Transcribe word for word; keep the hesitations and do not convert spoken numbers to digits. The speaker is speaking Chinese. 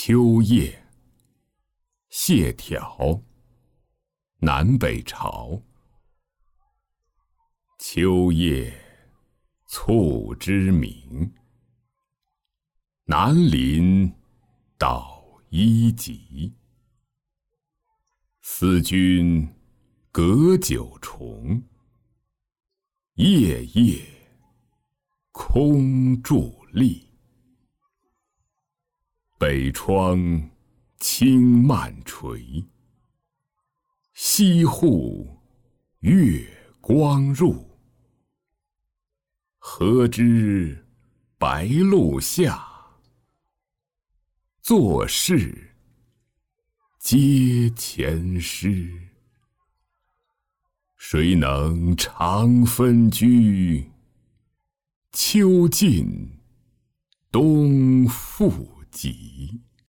秋夜，谢眺，南北朝。秋夜促织鸣，南林捣衣急。思君隔九重，夜夜空伫立。北窗轻漫垂，西户月光入。何知白露下，作事阶前诗。谁能长分居？秋尽冬复急。